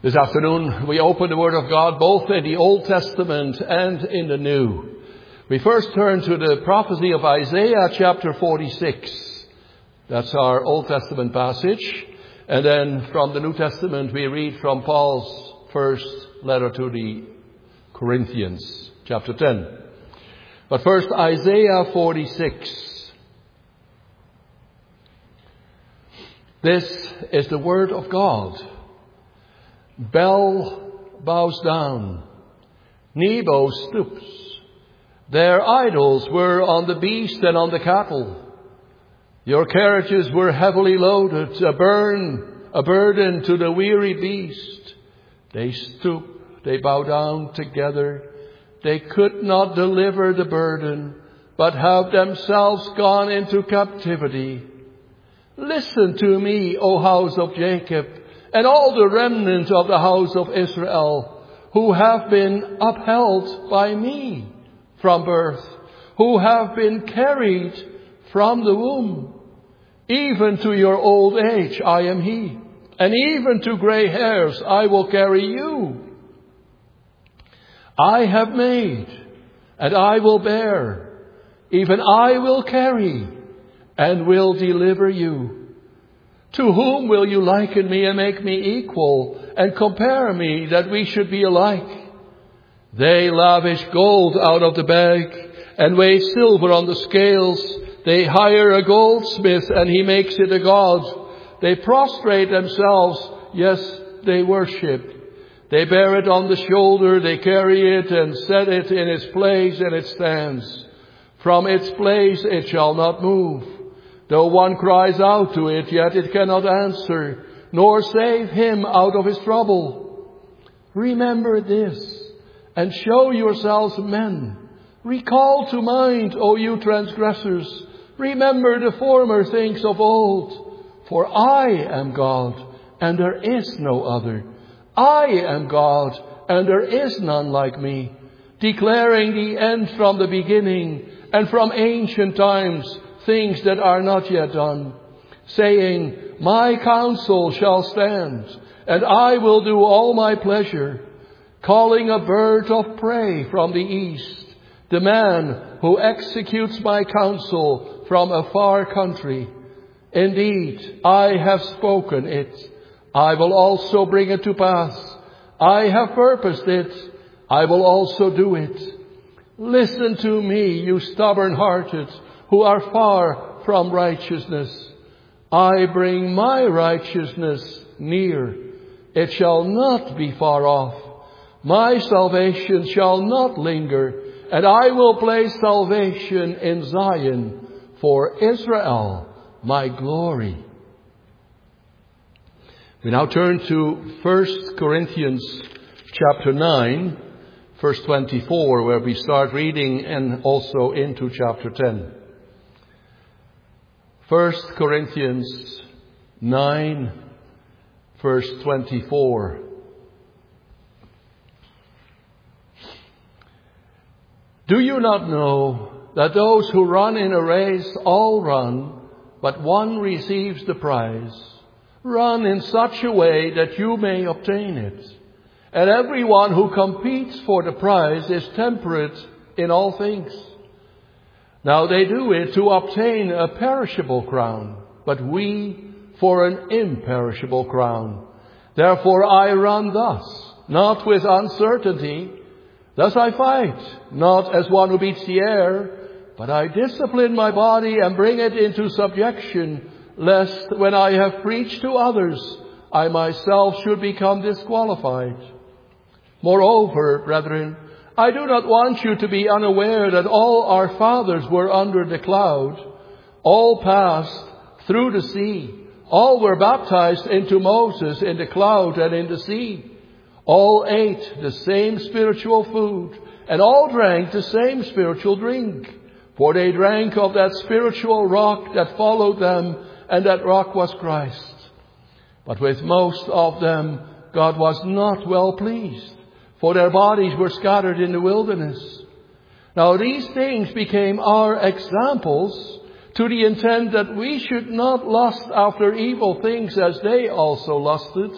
This afternoon we open the Word of God both in the Old Testament and in the New. We first turn to the prophecy of Isaiah chapter 46. That's our Old Testament passage. And then from the New Testament we read from Paul's first letter to the Corinthians, chapter 10. But first, Isaiah 46. This is the Word of God. Bel bows down, Nebo stoops. Their idols were on the beast and on the cattle. Your carriages were heavily loaded, a burden to the weary beast. They stoop, they bow down together. They could not deliver the burden, but have themselves gone into captivity. Listen to me, O house of Jacob, and all the remnant of the house of Israel, who have been upheld by me from birth, who have been carried from the womb. Even to your old age I am he, and even to gray hairs I will carry you. I have made, and I will bear, even I will carry, and will deliver you. To whom will you liken me and make me equal, and compare me that we should be alike? They lavish gold out of the bag, and weigh silver on the scales. They hire a goldsmith, and he makes it a god. They prostrate themselves, yes, they worship. They bear it on the shoulder, they carry it and set it in its place, and it stands. From its place it shall not move. Though one cries out to it, yet it cannot answer, nor save him out of his trouble. Remember this, and show yourselves men. Recall to mind, O you transgressors. Remember the former things of old. For I am God, and there is no other. I am God, and there is none like me, declaring the end from the beginning, and from ancient times things that are not yet done, saying, my counsel shall stand, and I will do all my pleasure, calling a bird of prey from the east, the man who executes my counsel from a far country. Indeed, I have spoken it. I will also bring it to pass. I have purposed it. I will also do it. Listen to me, you stubborn-hearted, who are far from righteousness. I bring my righteousness near. It shall not be far off. My salvation shall not linger, and I will place salvation in Zion for Israel, my glory. We now turn to 1 Corinthians chapter 9, verse 24, where we start reading and also into chapter 10. 1 Corinthians 9, verse 24. Do you not know that those who run in a race all run, but one receives the prize? Run in such a way that you may obtain it. And everyone who competes for the prize is temperate in all things. Now they do it to obtain a perishable crown, but we for an imperishable crown. Therefore I run thus, not with uncertainty. Thus I fight, not as one who beats the air, but I discipline my body and bring it into subjection, lest when I have preached to others, I myself should become disqualified. Moreover, brethren, I do not want you to be unaware that all our fathers were under the cloud. All passed through the sea. All were baptized into Moses in the cloud and in the sea. All ate the same spiritual food, and all drank the same spiritual drink. For they drank of that spiritual rock that followed them, and that rock was Christ. But with most of them God was not well pleased, for their bodies were scattered in the wilderness. Now these things became our examples, to the intent that we should not lust after evil things as they also lusted.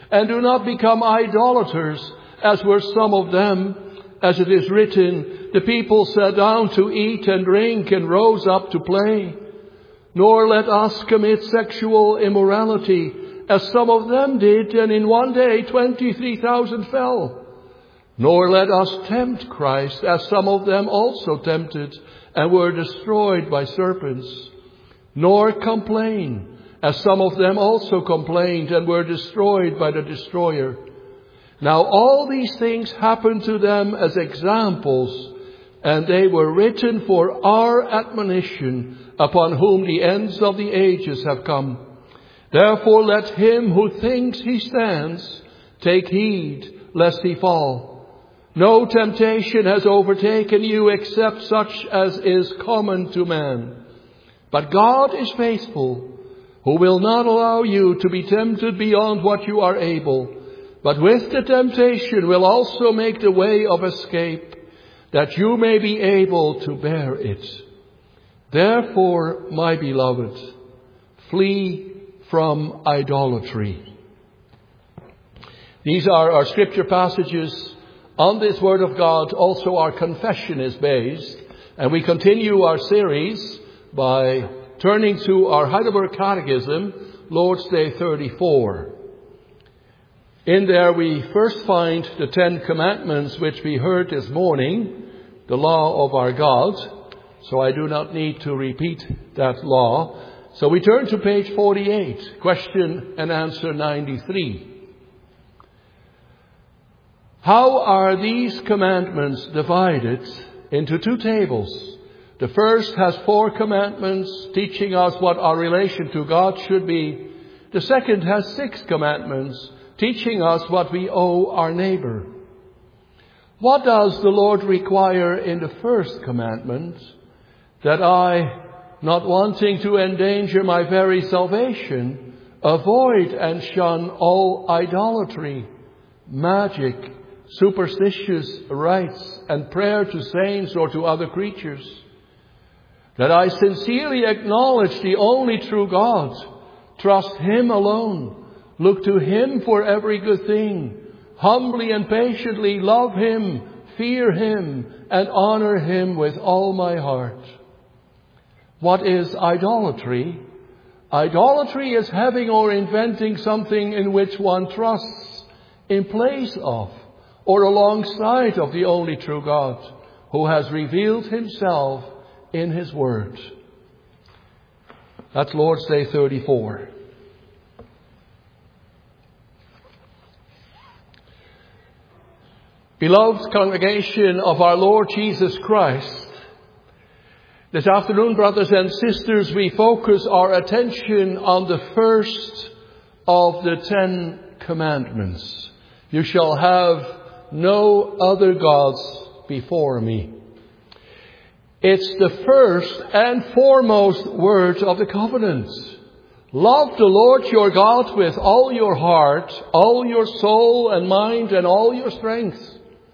And do not become idolaters, as were some of them. As it is written, the people sat down to eat and drink and rose up to play. Nor let us commit sexual immorality, as some of them did, and in one day 23,000 fell. Nor let us tempt Christ, as some of them also tempted, and were destroyed by serpents. Nor complain, as some of them also complained, and were destroyed by the destroyer. Now all these things happened to them as examples, and they were written for our admonition, upon whom the ends of the ages have come. Therefore let him who thinks he stands take heed lest he fall. No temptation has overtaken you except such as is common to man. But God is faithful, who will not allow you to be tempted beyond what you are able, but with the temptation will also make the way of escape, that you may be able to bear it. Therefore, my beloved, flee from idolatry. These are our scripture passages. On this word of God, also our confession is based. And we continue our series by turning to our Heidelberg Catechism, Lord's Day 34. In there we first find the 10 Commandments which we heard this morning, the law of our God. So I do not need to repeat that law. So we turn to page 48, question and answer 93. How are these commandments divided into 2 tables? The first has 4 commandments teaching us what our relation to God should be. The second has 6 commandments teaching us what we owe our neighbor. What does the Lord require in the first commandment? That I, not wanting to endanger my very salvation, avoid and shun all idolatry, magic, superstitious rites, and prayer to saints or to other creatures. That I sincerely acknowledge the only true God, trust Him alone, look to Him for every good thing, humbly and patiently love Him, fear Him, and honor Him with all my heart. What is idolatry? Idolatry is having or inventing something in which one trusts in place of or alongside of the only true God, who has revealed Himself in His Word. That's Lord's Day 34. Beloved congregation of our Lord Jesus Christ, this afternoon, brothers and sisters, we focus our attention on the first of the 10 commandments. You shall have no other gods before me. It's the first and foremost word of the covenant. Love the Lord your God with all your heart, all your soul and mind, and all your strength.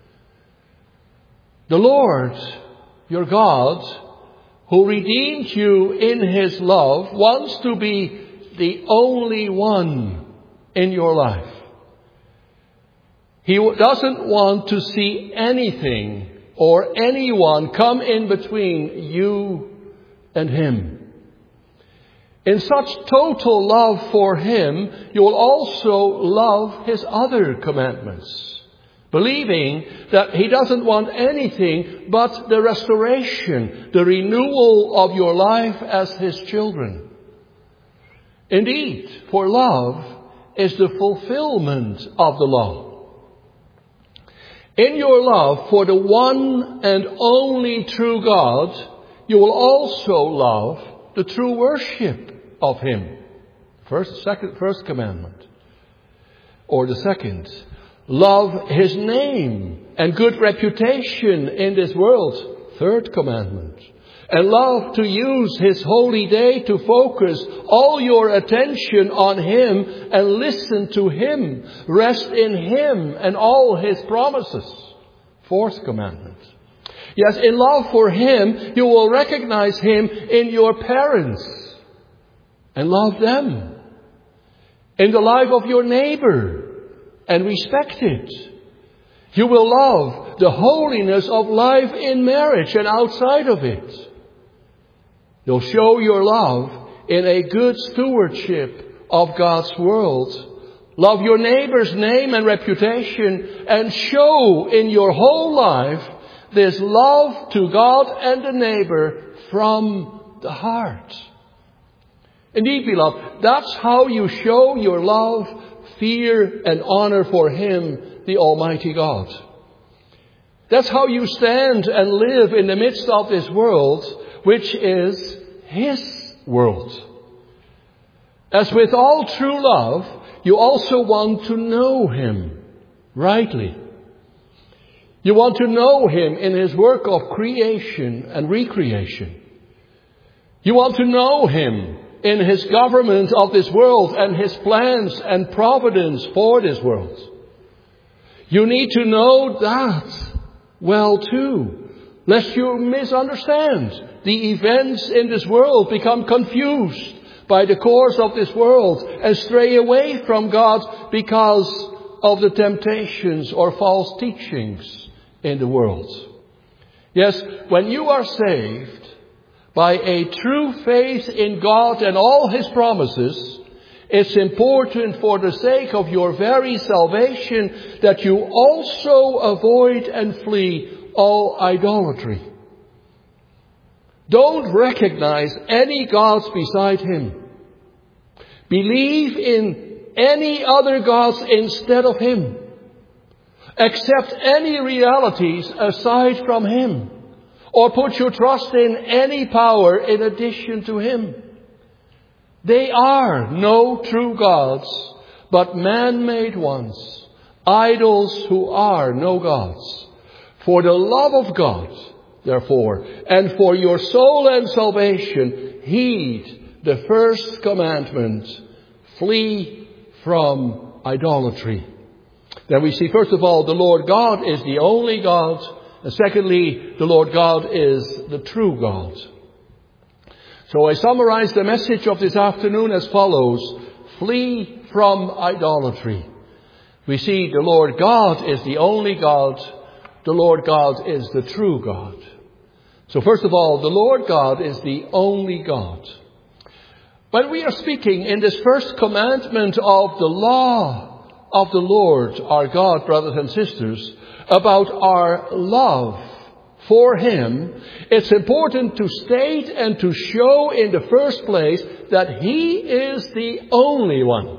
The Lord, your God, who redeemed you in His love, wants to be the only one in your life. He doesn't want to see anything or anyone come in between you and Him. In such total love for Him, you will also love His other commandments, believing that He doesn't want anything but the restoration, the renewal of your life as His children. Indeed, for love is the fulfillment of the law. In your love for the one and only true God, you will also love the true worship of Him. First commandment. Or the second, love His name and good reputation in this world. Third commandment. And love to use His holy day to focus all your attention on Him and listen to Him. Rest in Him and all His promises. Fourth commandment. Yes, in love for Him, you will recognize Him in your parents and love them. In the life of your neighbor and respect it. You will love the holiness of life in marriage and outside of it. You'll show your love in a good stewardship of God's world. Love your neighbor's name and reputation, and show in your whole life this love to God and the neighbor from the heart. Indeed, beloved, that's how you show your love, fear, and honor for Him, the Almighty God. That's how you stand and live in the midst of this world, which is His world. As with all true love, you also want to know Him rightly. You want to know Him in His work of creation and recreation. You want to know Him in His government of this world and His plans and providence for this world. You need to know that well too, lest you misunderstand the events in this world, become confused by the course of this world, and stray away from God because of the temptations or false teachings in the world. Yes, when you are saved by a true faith in God and all His promises, it's important for the sake of your very salvation that you also avoid and flee all idolatry. Don't recognize any gods beside Him. Believe in any other gods instead of Him. Accept any realities aside from Him. Or put your trust in any power in addition to Him. They are no true gods, but man-made ones, idols who are no gods. For the love of God, therefore, and for your soul and salvation, heed the first commandment: flee from idolatry. Then we see, first of all, the Lord God is the only God. And secondly, the Lord God is the true God. So I summarize the message of this afternoon as follows: flee from idolatry. We see the Lord God is the only God. The Lord God is the true God. So first of all, the Lord God is the only God. When we are speaking in this first commandment of the law of the Lord our God, brothers and sisters, about our love for Him, it's important to state and to show in the first place that He is the only one.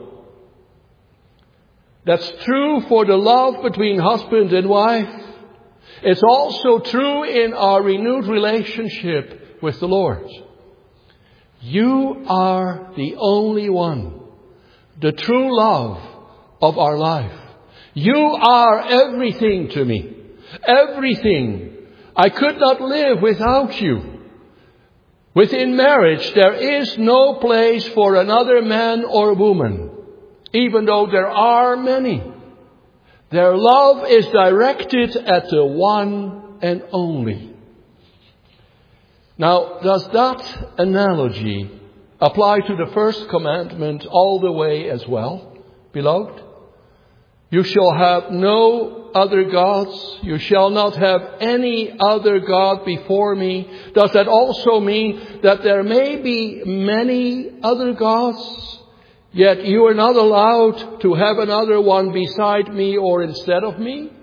That's true for the love between husband and wife. It's also true in our renewed relationship with the Lord. You are the only one, the true love of our life. You are everything to me. Everything. I could not live without you. Within marriage, there is no place for another man or woman, even though there are many. Their love is directed at the one and only. Now, does that analogy apply to the first commandment all the way as well, beloved? You shall have no other gods. You shall not have any other God before me. Does that also mean that there may be many other gods, yet you are not allowed to have another one beside me or instead of me?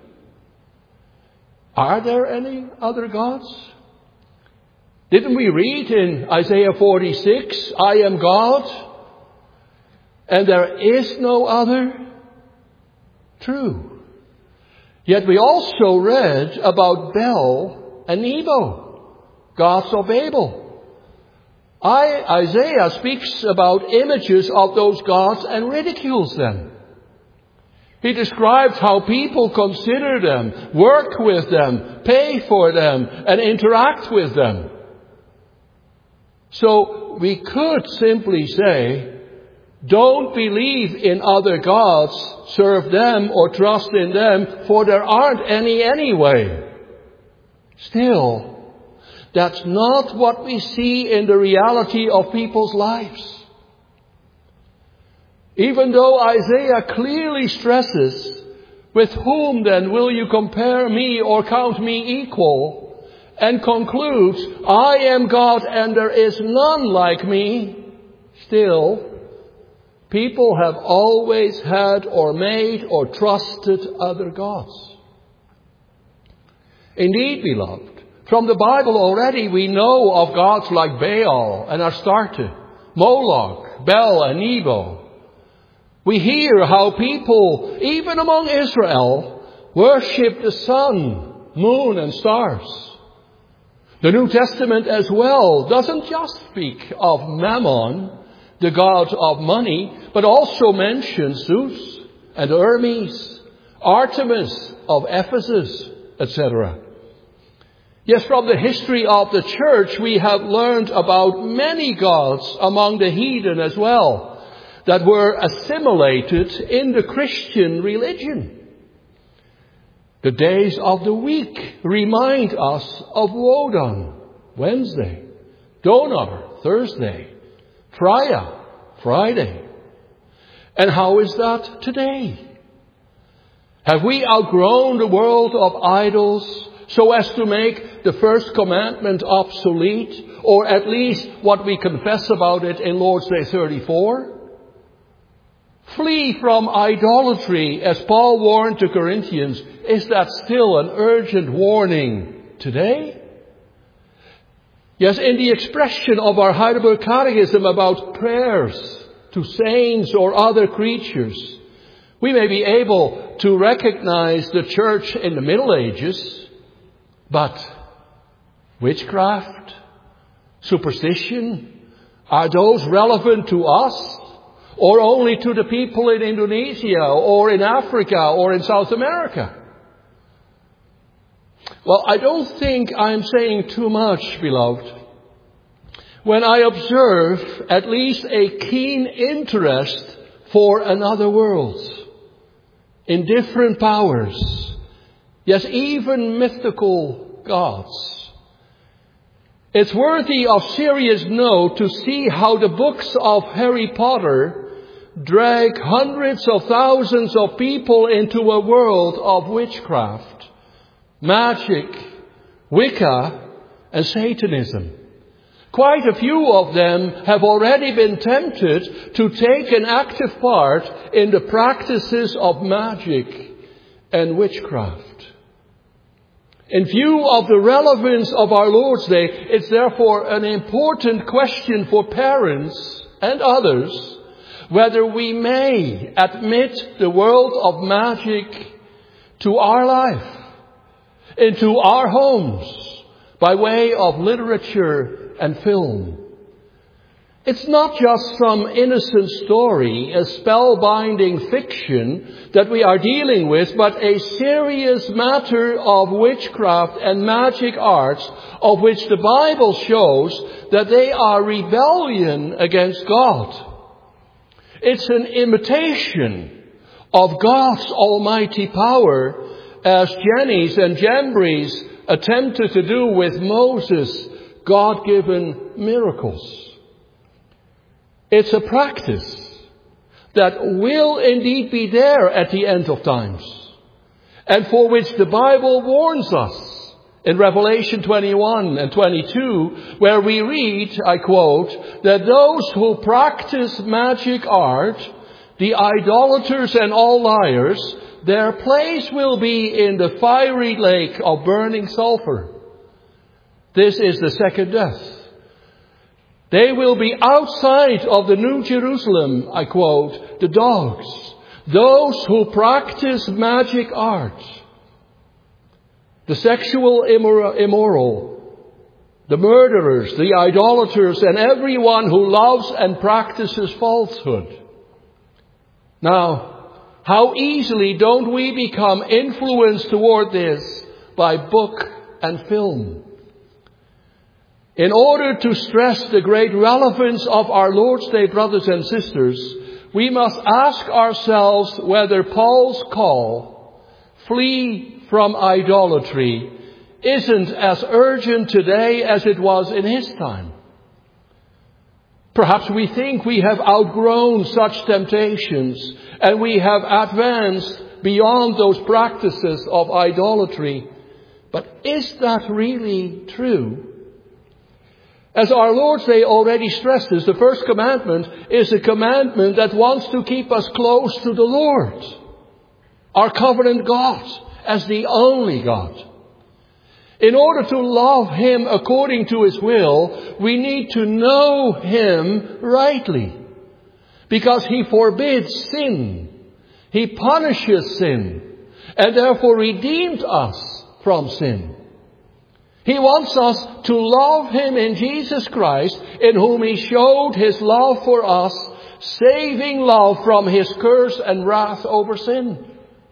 Are there any other gods? Didn't we read in Isaiah 46, I am God, and there is no other? True. Yet we also read about Bel and Nebo, gods of Babel. Isaiah speaks about images of those gods and ridicules them. He describes how people consider them, work with them, pay for them, and interact with them. So we could simply say, don't believe in other gods, serve them or trust in them, for there aren't any anyway. Still, that's not what we see in the reality of people's lives. Even though Isaiah clearly stresses With whom then will you compare me or count me equal? And concludes, I am God and there is none like me. Still, people have always had or made or trusted other gods. Indeed, beloved, from the Bible already we know of gods like Baal and Astarte, Moloch, Bel and Nebo. We hear how people, even among Israel, worship the sun, moon and stars. The New Testament as well doesn't just speak of Mammon, the god of money, but also mentions Zeus and Hermes, Artemis of Ephesus, etc. Yes, from the history of the church we have learned about many gods among the heathen as well, that were assimilated in the Christian religion. The days of the week remind us of Wodan, Wednesday, Donar, Thursday, Freya, Friday. And how is that today? Have we outgrown the world of idols so as to make the first commandment obsolete, or at least what we confess about it in Lord's Day 34? Flee from idolatry, as Paul warned the Corinthians. Is that still an urgent warning today? Yes, in the expression of our Heidelberg Catechism about prayers to saints or other creatures, we may be able to recognize the church in the Middle Ages, but witchcraft, superstition, are those relevant to us? Or only to the people in Indonesia, or in Africa, or in South America? Well, I don't think I'm saying too much, beloved, when I observe at least a keen interest for another world, in different powers, yes, even mythical gods. It's worthy of serious note to see how the books of Harry Potter drag hundreds of thousands of people into a world of witchcraft, magic, Wicca, and Satanism. Quite a few of them have already been tempted to take an active part in the practices of magic and witchcraft. In view of the relevance of our Lord's Day, it's therefore an important question for parents and others whether we may admit the world of magic to our life, into our homes, by way of literature and film. It's not just some innocent story, a spellbinding fiction that we are dealing with, but a serious matter of witchcraft and magic arts, of which the Bible shows that they are rebellion against God. It's an imitation of God's almighty power, as Jannes and Jambres attempted to do with Moses' God-given miracles. It's a practice that will indeed be there at the end of times, and for which the Bible warns us in Revelation 21 and 22, where we read, I quote, that those who practice magic art, the idolaters and all liars, their place will be in the fiery lake of burning sulfur. This is the second death. They will be outside of the New Jerusalem, I quote, the dogs, those who practice magic art, the sexual immoral, the murderers, the idolaters, and everyone who loves and practices falsehood. Now, how easily don't we become influenced toward this by book and film? In order to stress the great relevance of our Lord's Day, brothers and sisters, we must ask ourselves whether Paul's call, flee from idolatry, isn't as urgent today as it was in his time. Perhaps we think we have outgrown such temptations and we have advanced beyond those practices of idolatry. But is that really true? As our Lord already stresses, the first commandment is a commandment that wants to keep us close to the Lord, our covenant God, as the only God. In order to love Him according to His will, we need to know Him rightly. Because He forbids sin. He punishes sin. And therefore redeemed us from sin. He wants us to love Him in Jesus Christ, in whom He showed His love for us, saving love from His curse and wrath over sin.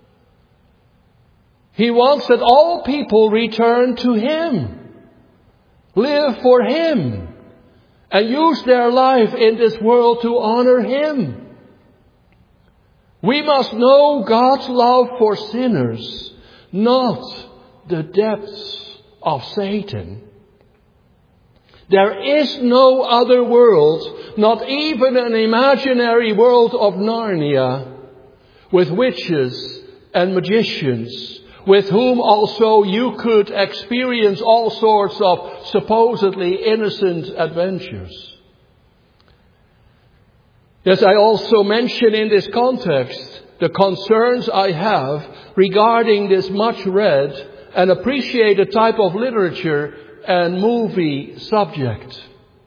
He wants that all people return to Him, live for Him, and use their life in this world to honor Him. We must know God's love for sinners, not the depths of Satan. There is no other world, not even an imaginary world of Narnia, with witches and magicians, with whom also you could experience all sorts of supposedly innocent adventures. Yes, I also mention in this context the concerns I have regarding this much read and appreciated type of literature and movie subject.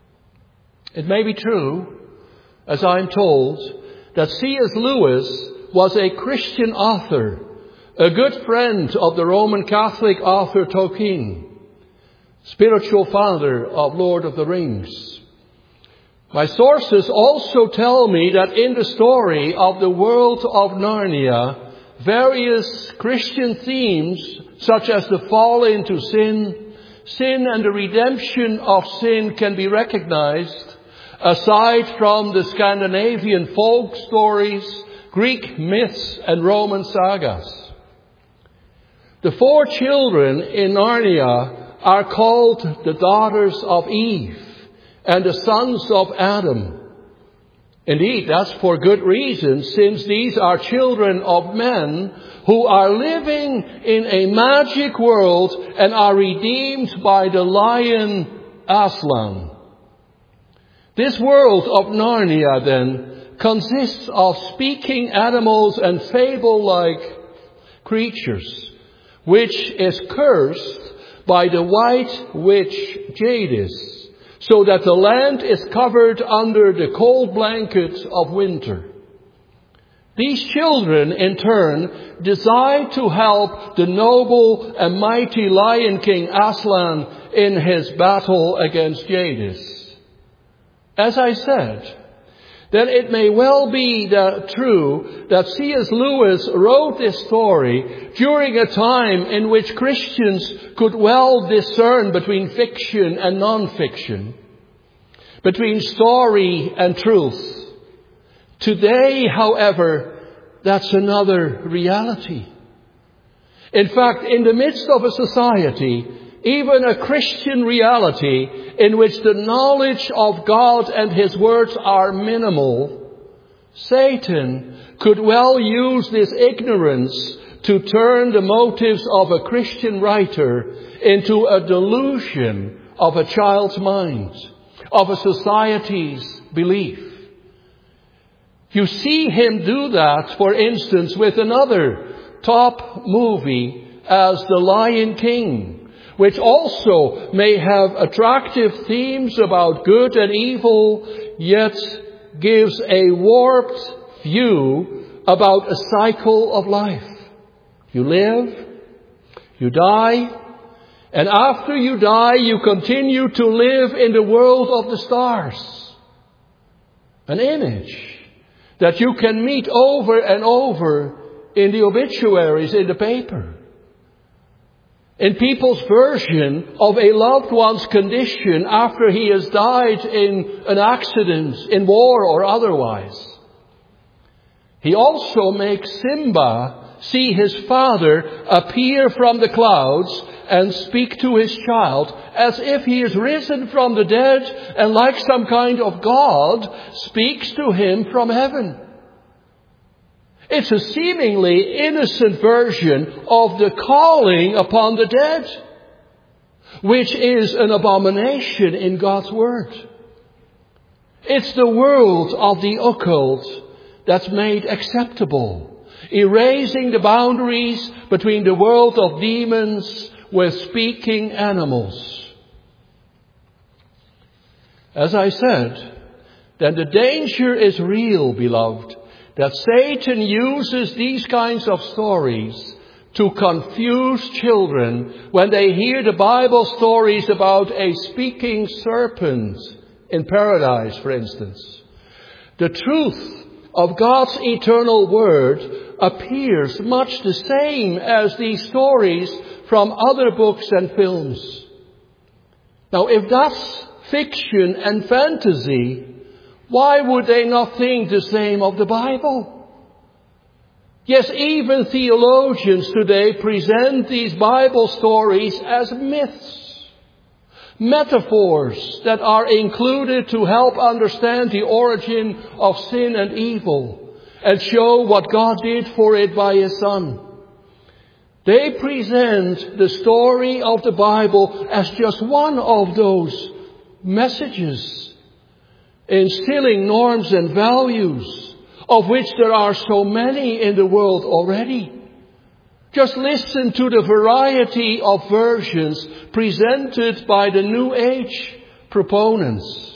It may be true, as I'm told, that C.S. Lewis was a Christian author, a good friend of the Roman Catholic author Tolkien, spiritual father of Lord of the Rings. My sources also tell me that in the story of the world of Narnia, various Christian themes, such as the fall into sin, sin and the redemption of sin, can be recognized, aside from the Scandinavian folk stories, Greek myths, and Roman sagas. The 4 children in Narnia are called the daughters of Eve and the sons of Adam. Indeed, that's for good reason, since these are children of men who are living in a magic world and are redeemed by the lion Aslan. This world of Narnia, then, consists of speaking animals and fable-like creatures, which is cursed by the white witch Jadis, so that the land is covered under the cold blanket of winter. These children, in turn, decide to help the noble and mighty Lion King Aslan in his battle against Jadis. As I said, then it may well be true that C.S. Lewis wrote this story during a time in which Christians could well discern between fiction and non-fiction, between story and truth. Today, however, that's another reality. In fact, in the midst of a society, even a Christian reality in which the knowledge of God and His words are minimal, Satan could well use this ignorance to turn the motives of a Christian writer into a delusion of a child's mind, of a society's belief. You see him do that, for instance, with another top movie as The Lion King, which also may have attractive themes about good and evil, yet gives a warped view about a cycle of life. You live, you die, and after you die, you continue to live in the world of the stars. An image that you can meet over and over in the obituaries in the paper. In people's version of a loved one's condition after he has died in an accident, in war or otherwise. He also makes Simba see his father appear from the clouds and speak to his child as if he is risen from the dead and, like some kind of God, speaks to him from heaven. It's a seemingly innocent version of the calling upon the dead, which is an abomination in God's Word. It's the world of the occult that's made acceptable, erasing the boundaries between the world of demons with speaking animals. As I said, then the danger is real, beloved, that Satan uses these kinds of stories to confuse children when they hear the Bible stories about a speaking serpent in paradise, for instance. The truth of God's eternal Word appears much the same as these stories from other books and films. Now, if that's fiction and fantasy, why would they not think the same of the Bible? Yes, even theologians today present these Bible stories as myths, metaphors that are included to help understand the origin of sin and evil and show what God did for it by His Son. They present the story of the Bible as just one of those messages, instilling norms and values, of which there are so many in the world already. Just listen to the variety of versions presented by the New Age proponents.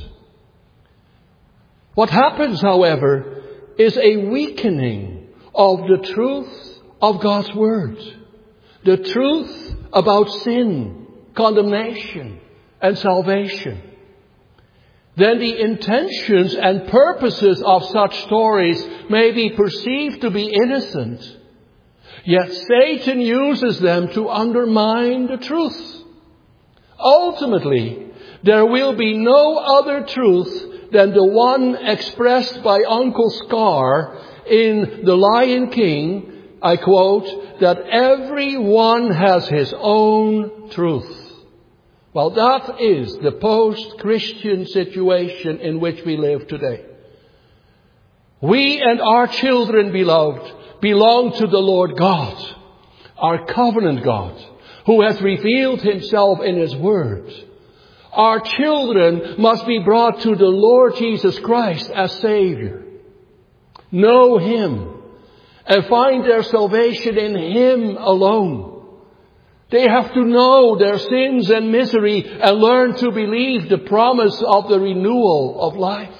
What happens, however, is a weakening of the truth of God's Word. The truth about sin, condemnation, and salvation. Then the intentions and purposes of such stories may be perceived to be innocent. Yet Satan uses them to undermine the truth. Ultimately, there will be no other truth than the one expressed by Uncle Scar in The Lion King. I quote, that everyone has his own truth. Well, that is the post-Christian situation in which we live today. We and our children, beloved, belong to the Lord God, our covenant God, who has revealed Himself in His Word. Our children must be brought to the Lord Jesus Christ as Savior. Know Him and find their salvation in Him alone. They have to know their sins and misery and learn to believe the promise of the renewal of life.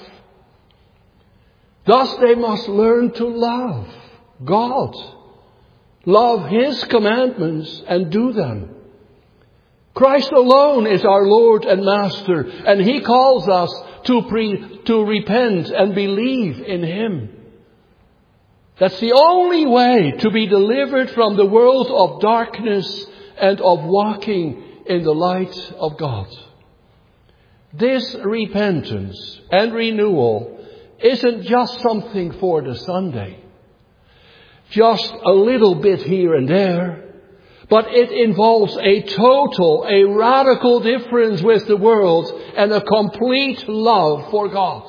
Thus they must learn to love God, love His commandments and do them. Christ alone is our Lord and Master, and He calls us to repent and believe in Him. That's the only way to be delivered from the world of darkness and of walking in the light of God. This repentance and renewal isn't just something for the Sunday, just a little bit here and there, but it involves a radical difference with the world and a complete love for God.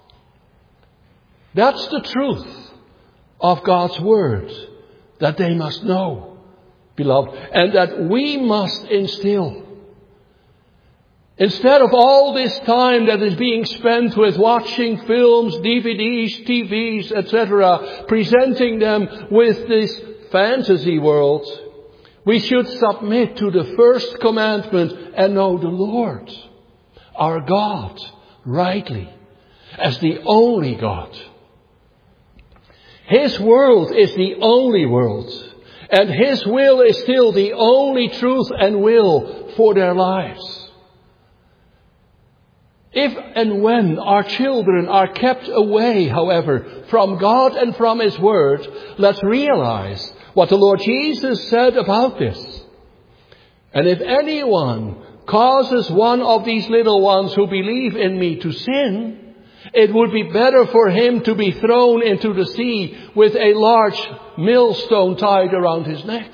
That's the truth of God's Word that they must know, beloved, and that we must instill. Instead of all this time that is being spent with watching films, DVDs, TVs, etc., presenting them with this fantasy world, we should submit to the first commandment and know the Lord, our God, rightly, as the only God. His world is the only world, and His will is still the only truth and will for their lives. If and when our children are kept away, however, from God and from His Word, let's realize what the Lord Jesus said about this. And if anyone causes one of these little ones who believe in me to sin, it would be better for him to be thrown into the sea with a large millstone tied around his neck.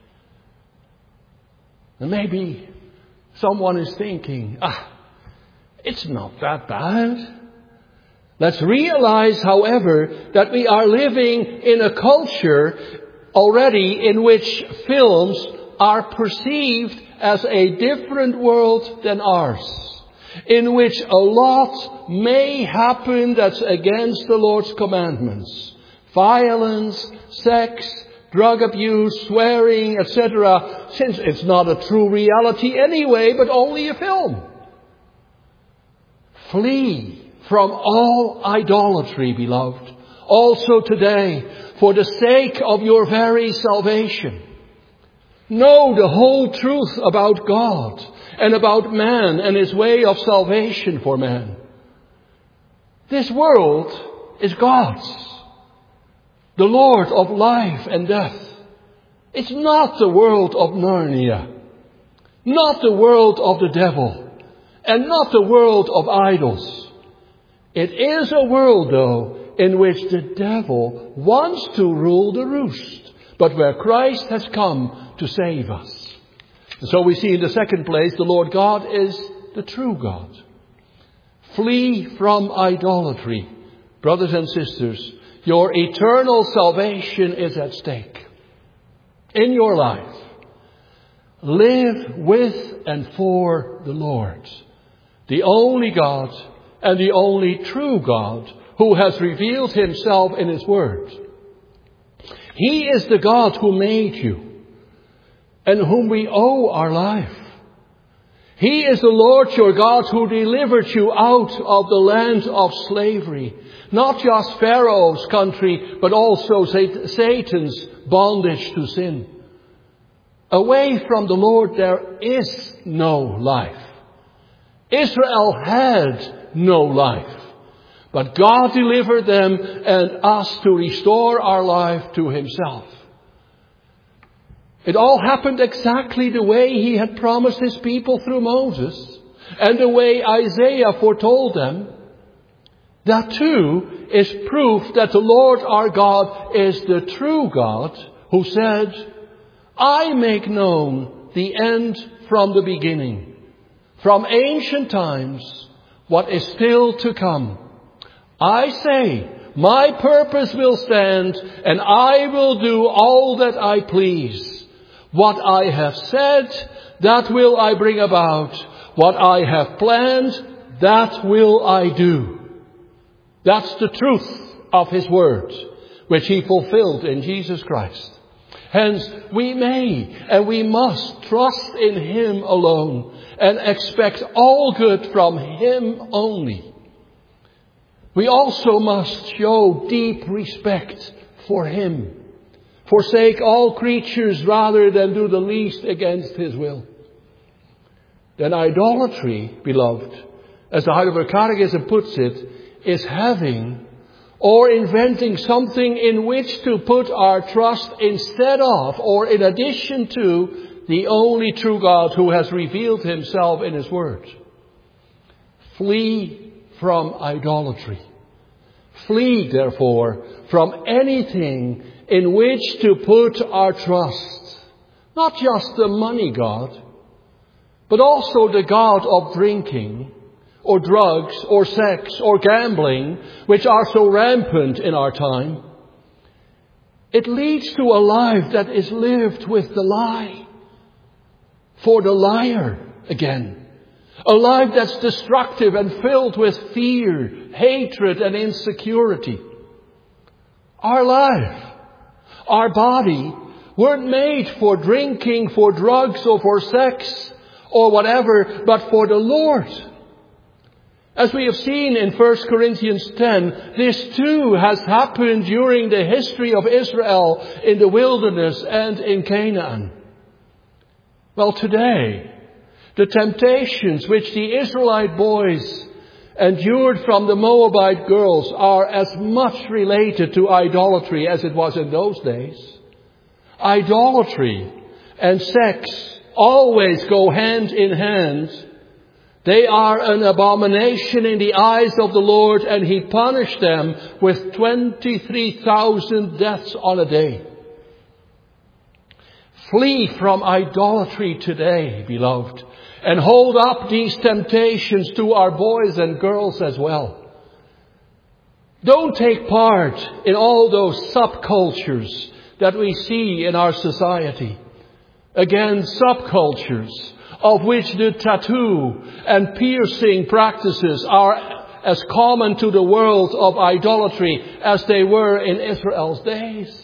And maybe someone is thinking, it's not that bad. Let's realize, however, that we are living in a culture already in which films are perceived as a different world than ours, in which a lot may happen that's against the Lord's commandments. Violence, sex, drug abuse, swearing, etc., since it's not a true reality anyway, but only a film. Flee from all idolatry, beloved, also today, for the sake of your very salvation. Know the whole truth about God and about man and his way of salvation for man. This world is God's, the Lord of life and death. It's not the world of Narnia, not the world of the devil, and not the world of idols. It is a world, though, in which the devil wants to rule the roost, but where Christ has come to save us. And so we see in the second place, the Lord God is the true God. Flee from idolatry. Brothers and sisters, your eternal salvation is at stake. In your life, live with and for the Lord, the only God and the only true God who has revealed himself in his word. He is the God who made you and whom we owe our life. He is the Lord your God who delivered you out of the land of slavery. Not just Pharaoh's country, but also Satan's bondage to sin. Away from the Lord there is no life. Israel had no life. But God delivered them and us to restore our life to himself. It all happened exactly the way he had promised his people through Moses and the way Isaiah foretold them. That too is proof that the Lord our God is the true God who said, I make known the end from the beginning, from ancient times, what is still to come. I say, my purpose will stand, and I will do all that I please. What I have said, that will I bring about. What I have planned, that will I do. That's the truth of his word, which he fulfilled in Jesus Christ. Hence, we may and we must trust in him alone and expect all good from him only. We also must show deep respect for him. Forsake all creatures rather than do the least against his will. Then idolatry, beloved, as the Heidelberg Catechism puts it, is having or inventing something in which to put our trust instead of or in addition to the only true God who has revealed himself in his word. Flee from idolatry. Flee, therefore, from anything in which to put our trust. Not just the money God, but also the God of drinking, or drugs, or sex, or gambling, which are so rampant in our time. It leads to a life that is lived with the lie. For the liar, again. A life that's destructive and filled with fear, hatred, and insecurity. Our life, our body, weren't made for drinking, for drugs, or for sex, or whatever, but for the Lord. As we have seen in 1 Corinthians 10, this too has happened during the history of Israel in the wilderness and in Canaan. Well, today, the temptations which the Israelite boys endured from the Moabite girls are as much related to idolatry as it was in those days. Idolatry and sex always go hand in hand. They are an abomination in the eyes of the Lord, and he punished them with 23,000 deaths on a day. Flee from idolatry today, beloved, and hold up these temptations to our boys and girls as well. Don't take part in all those subcultures that we see in our society. Again, subcultures of which the tattoo and piercing practices are as common to the world of idolatry as they were in Israel's days.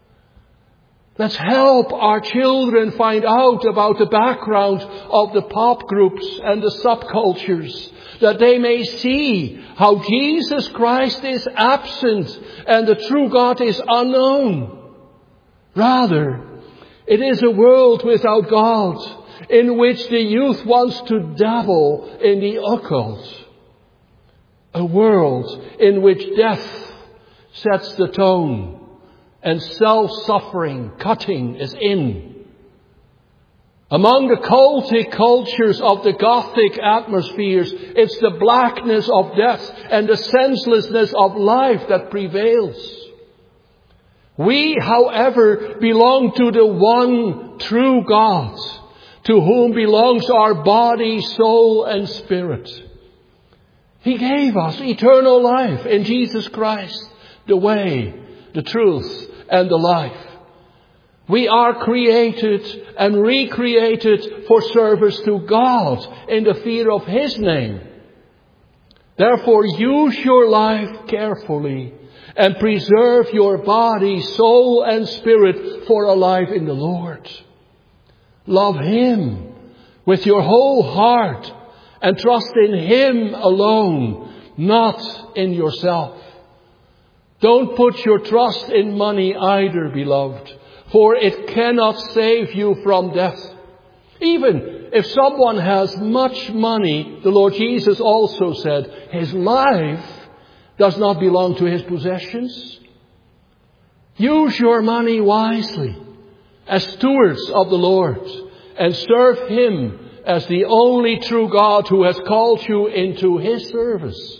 Let's help our children find out about the background of the pop groups and the subcultures, that they may see how Jesus Christ is absent and the true God is unknown. Rather, it is a world without God in which the youth wants to dabble in the occult. A world in which death sets the tone and self-suffering, cutting is in. Among the cultic cultures of the Gothic atmospheres, it's the blackness of death and the senselessness of life that prevails. We, however, belong to the one true God, to whom belongs our body, soul, and spirit. He gave us eternal life in Jesus Christ, the way, the truth, and the life. We are created and recreated for service to God in the fear of His name. Therefore, use your life carefully and preserve your body, soul, and spirit for a life in the Lord. Love Him with your whole heart and trust in Him alone, not in yourself. Don't put your trust in money either, beloved, for it cannot save you from death. Even if someone has much money, the Lord Jesus also said, his life does not belong to his possessions. Use your money wisely as stewards of the Lord and serve Him as the only true God who has called you into His service.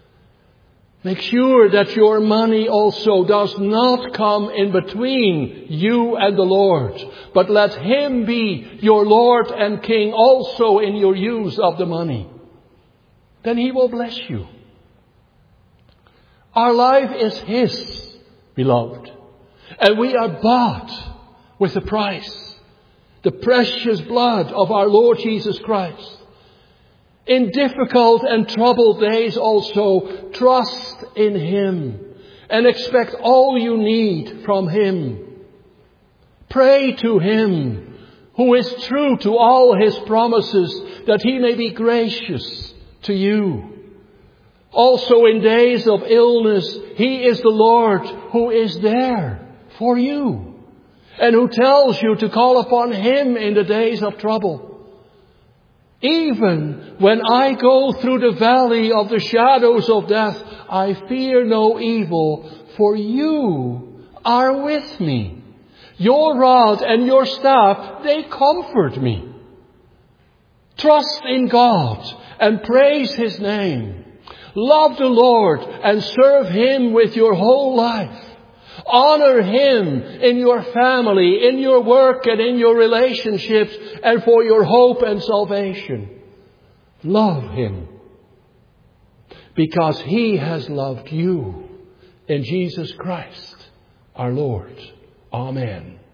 Make sure that your money also does not come in between you and the Lord, but let Him be your Lord and King also in your use of the money. Then He will bless you. Our life is His, beloved, and we are bought with a price, the precious blood of our Lord Jesus Christ. In difficult and troubled days also, trust in Him and expect all you need from Him. Pray to Him, who is true to all His promises, that He may be gracious to you. Also in days of illness, He is the Lord who is there for you and who tells you to call upon Him in the days of trouble. Even when I go through the valley of the shadows of death, I fear no evil, for you are with me. Your rod and your staff, they comfort me. Trust in God and praise His name. Love the Lord and serve Him with your whole life. Honor Him in your family, in your work, and in your relationships, and for your hope and salvation. Love Him because He has loved you in Jesus Christ, our Lord. Amen.